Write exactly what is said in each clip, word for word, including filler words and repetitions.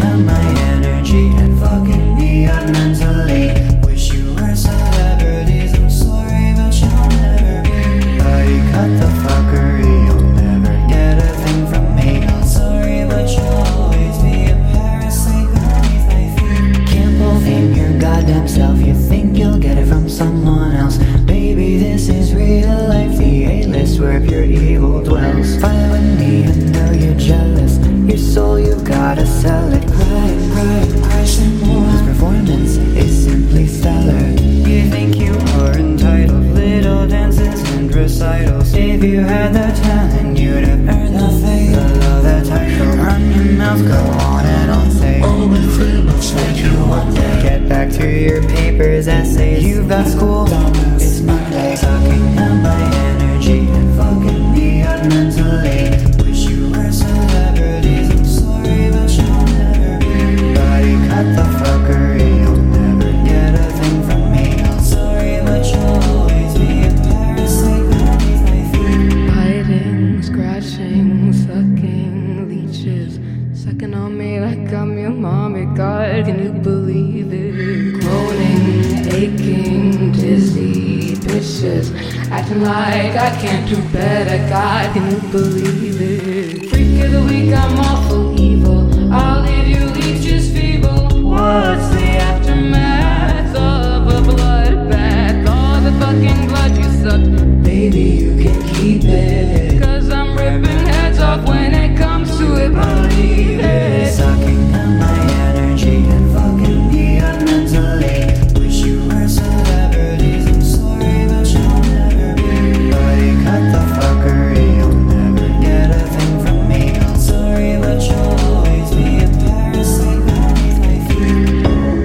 up my energy and fucking me up mentally. Wish you were celebrities, I'm sorry but you'll never be. Buddy, cut the fuckery, you'll never get a thing from me. I'm sorry but you'll always be a parasite beneath my feet. Can't believe your goddamn self, you think you'll get it from someone else. Baby, this is real life, the A-list where pure evil dwells. Fight with me, I know you're jealous, your soul, you gotta sell it. Cry, cry, cry some more. This performance is simply stellar. You think you are entitled, little dances and recitals. If you had the talent, you'd have earned the fame, the love, the title. Run your mouth, go on and on, say all the famous like you one day. Get back to your papers, essays, you've got school. It's Monday, sucking up my energy and fucking me up mentally. Wish you were celebrities, I'm sorry but you'll never be. Buddy, cut the fuckery, you'll never get a thing from me. I'm sorry but you'll always be a parasite beneath my feet. Biting, scratching, sucking, leeches, sucking on me like I'm your mommy. God, can you believe it? Groaning, aching, dizzy, bitches, acting like I can't do better. God, can you believe it? Freak of the week, I'm awful evil. I'll leave you leeches feeble. What's the aftermath of a bloodbath? All the fucking blood you sucked, baby, you can keep it. Cause I'm ripping heads off when it comes to it, believe it. Sucking up my energy and fucking me up mentally. Wish you were celebrities, I'm sorry but you'll never be. Buddy, cut the fuckery, you'll never get a thing from me. I'm sorry but you'll always be a parasite beneath my feet.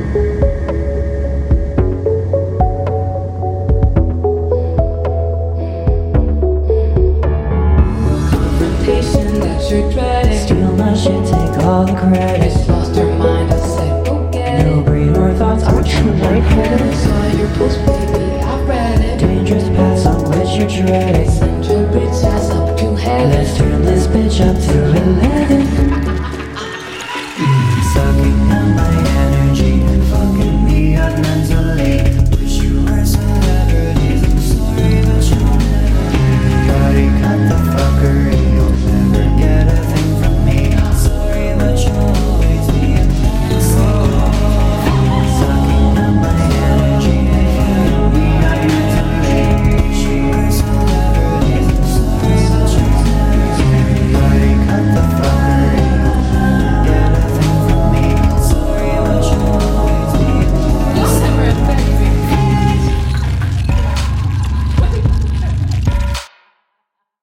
Confrontation that you're dreading. Steal my shit, take all the credit. It's lost her mind, I said, go get it. No brain or thoughts, aren't you lightheaded? Saw your post, baby, I read it. Dangerous paths on which you're treading. Send your bitch ass up to heaven. Let's turn this bitch up to